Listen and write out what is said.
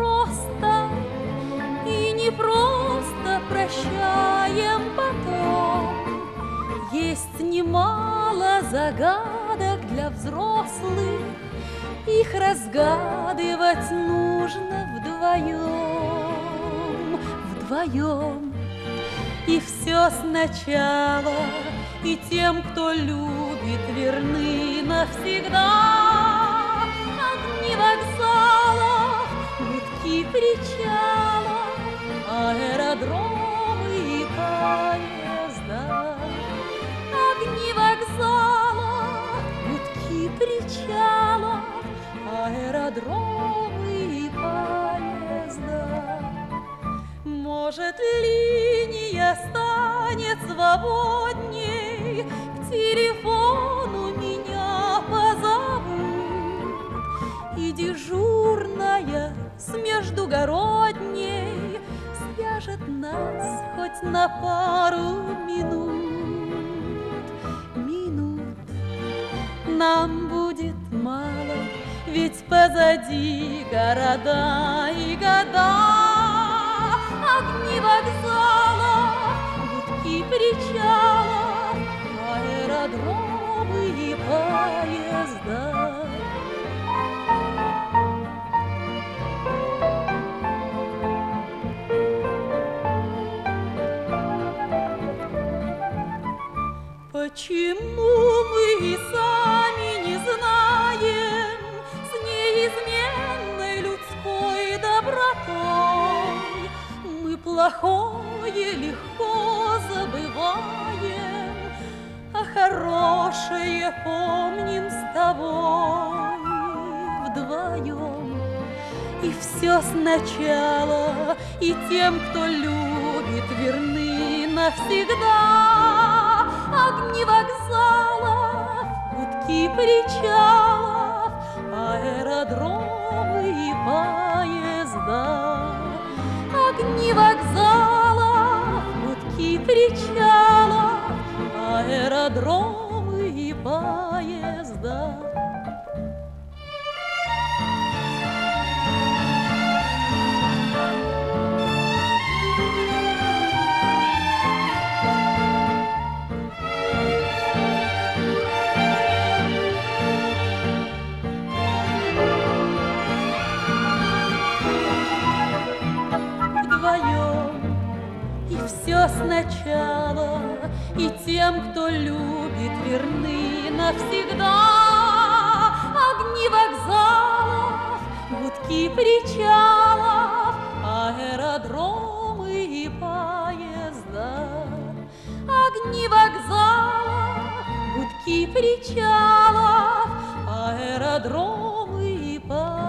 просто, и не просто прощаем потом. Есть немало загадок для взрослых, их разгадывать нужно вдвоем, вдвоем. И все сначала, и тем, кто любит, верны навсегда. Огни вокзалов, гудки причалов, аэродромы и поезда. Огни вокзалов, гудки причалов, аэродромы и поезда. Может, линия станет свободней, к телефону меня позовут, и дежурная с междугородней свяжет нас хоть на пару минут. Нам будет мало, ведь позади города и года. Огни вокзалов, гудки причалов, аэродромы и поезда. Почему мы и сами не знаем с неизменной людской добротой мы плохое легко забываем, а хорошее помним с тобой вдвоем. И все сначала, и тем, кто любит, верны навсегда. Огни вокзалов, гудки причалов, аэродромы и поезда. Огни вокзалов, гудки причалов, аэродромы и поезда. И все сначала, и тем, кто любит, верны навсегда. Огни вокзалов, гудки причалов, аэродромы и поезда. Огни вокзалов, гудки причалов, аэродромы и поезда.